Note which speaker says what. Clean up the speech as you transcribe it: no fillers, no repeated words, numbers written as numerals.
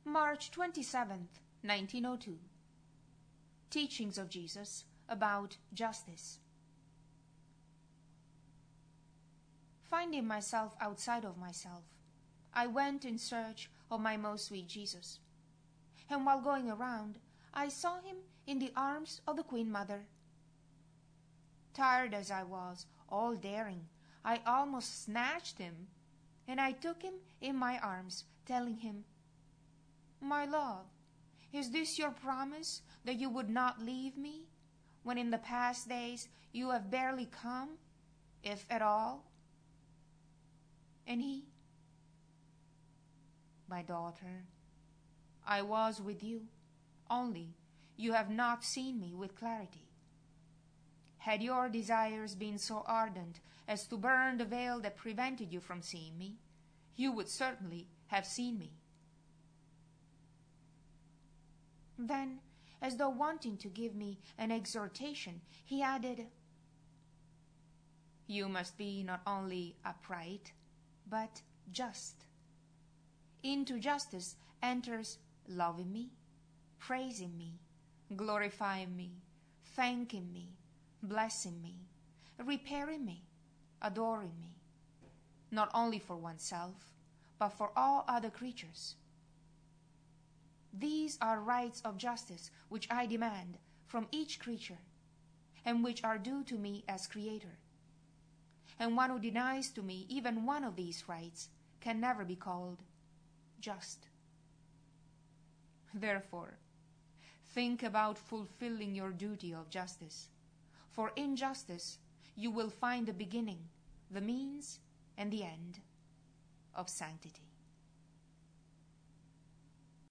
Speaker 1: March 27th, 1902. Teachings of Jesus about justice. Finding myself outside of myself, I went in search of my most sweet Jesus. And while going around, I saw him in the arms of the Queen Mother. Tired as I was, all daring, I almost snatched him, and I took him in my arms, telling him, "My love, is this your promise that you would not leave me, when in the past days you have barely come, if at all?" And he, "My daughter, I was with you, only you have not seen me with clarity. Had your desires been so ardent as to burn the veil that prevented you from seeing me, you would certainly have seen me." Then, as though wanting to give me an exhortation, he added, "You must be not only upright, but just. Into justice enters loving me, praising me, glorifying me, thanking me, blessing me, repairing me, adoring me, not only for oneself, but for all other creatures. These are rights of justice which I demand from each creature, and which are due to me as Creator. And one who denies to me even one of these rights can never be called just. Therefore, think about fulfilling your duty of justice, for in justice you will find the beginning, the means, and the end of sanctity."